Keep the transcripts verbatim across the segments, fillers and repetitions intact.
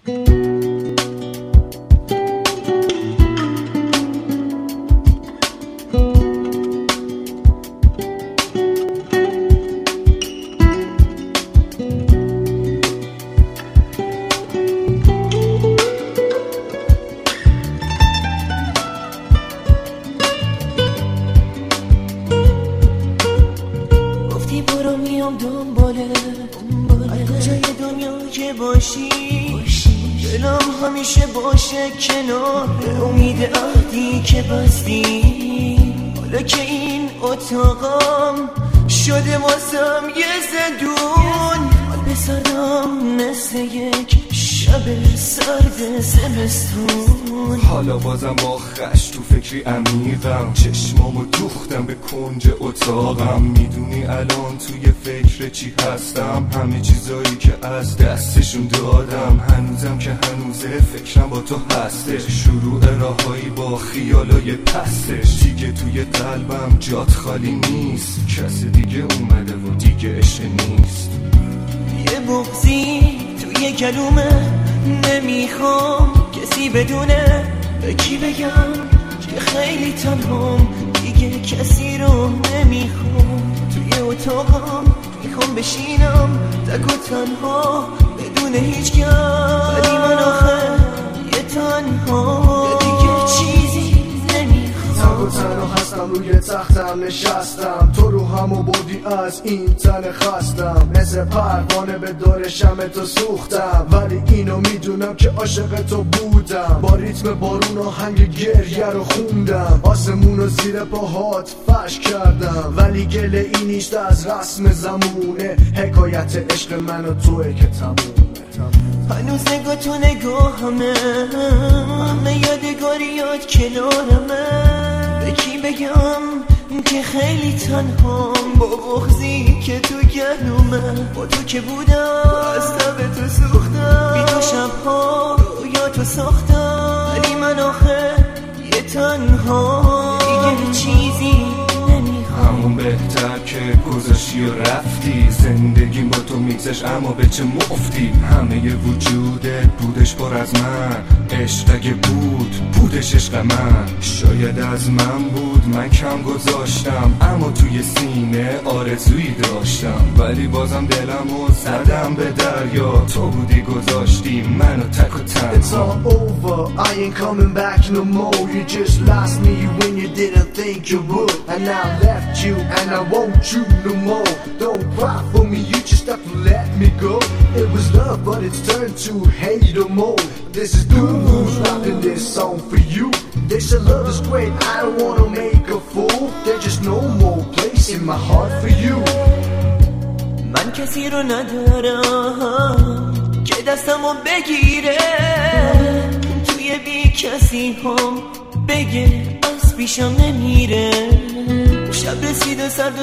برو میام دنباله هر کجای دنیا که باشی دلم همیشه باشه کنار امید عهدی که بستی. حالا که این اتاقم شده واسم یه زندون، حال بسردم مثل یک شب سرد زمستون. حالا بازم با خش تو فکری عمیقم، چشمامو دوختم به کنج اتاقم. میدونی الان توی فکر چی هستم؟ همه چیزایی که از دستشون دادم. هنوزم که هنوزه فکرم با تو هستش، شروع راهایی با خیالای پستش. دیگه توی قلبم جات خالی نیست، کس دیگه اومده و دیگه عشق نیست. یه بغضی توی گلومه نمیخوام کسی بدونه، به کی بگم که خیلی تنهام. دیگه کسی رو نمیخوام توی اتاقم، میخوام بشینم تک و تنها بدون هیچ کم. ولی من آخه یه تنها دیگه چیزی تنها تنها هستم، روی تختم نشستم. تو روحمو بردی از این تن خستم، مثل پروانه به دور شمع تو سوختم. ولی اینو میدونم که عاشق تو بودم، با ریتم بارون آهنگ گریه رو خوندم. آسمونو زیر پاهات فرش کردم، ولی گله ای نیست از رسم زمونه. حکایت عشق من و توه که تمومه. هنوز نگاه تو نگاهمه، همه یادگاریات کنارمه. به کی بگم که خیلی تنهام، با بغضی که تو گلومه. با تو که بودم از تب تو سوختم، بی تو شبها رویا تو ساختم. ولی من آخه یه تنها دیگه چیزی همون بهتر که گذاشتی و رفتی. زندگیم با تو میگذشت اما به چه مفتی. همه وجودت بودش پر از من، عشق اگه بود بودش عشق من. شاید از من بود من کم گذاشتم، اما توی سینه آرزویی داشتم. ولی بازم دلمو زدم به دریا، تو بودی گذاشتی منو تک و تنها. It's all over, I ain't coming back no more. You just lost me when you didn't think you would, and I left you and I want you no more. Don't cry for me, you just have to let me go. It was love but it's turned to hate or more. This is Blue who's rapping this song for you. They said love is great, I don't wanna make a fool. There's just no more place in my heart for you. من کسی رو ندارم که دستمو بگیره، توی بی کسی هم بگه از پیشم نمیره. شب رسید و سرد و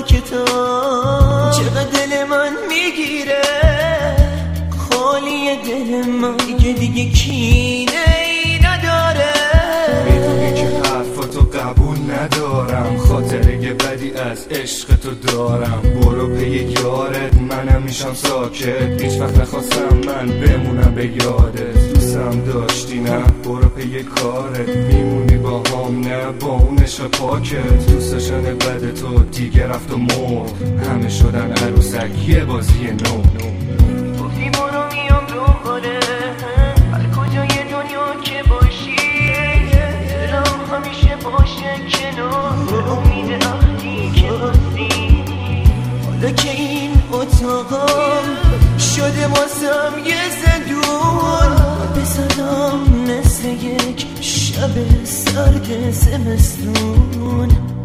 ساکتم، چقدر دل من میگیره. خالی دل من دیگه دیگه کینه ای نداره. میدونی که حرفاتو قبول ندارم، خاطره بدی از عشق تو دارم. برو پی یارت، منم میشم ساکت. هیچ وقت نخواستم من بمونم به یادت. دوستم داشتی نه، برو پی کارت. میمونی با هم نه، با اون عشق پاکت. دوست داشتن بد تو دیگه رفت و مرد، همه شدن عروسک یه بازی نو. گفتی برو میام دنباله هر کجای دنیا که باشی، دلم همیشه باشه کنار امید عهدی که بستی. حالا که این اتاقم شده واسم یه زندون، بسردم مثل یک شب سرد زمستون.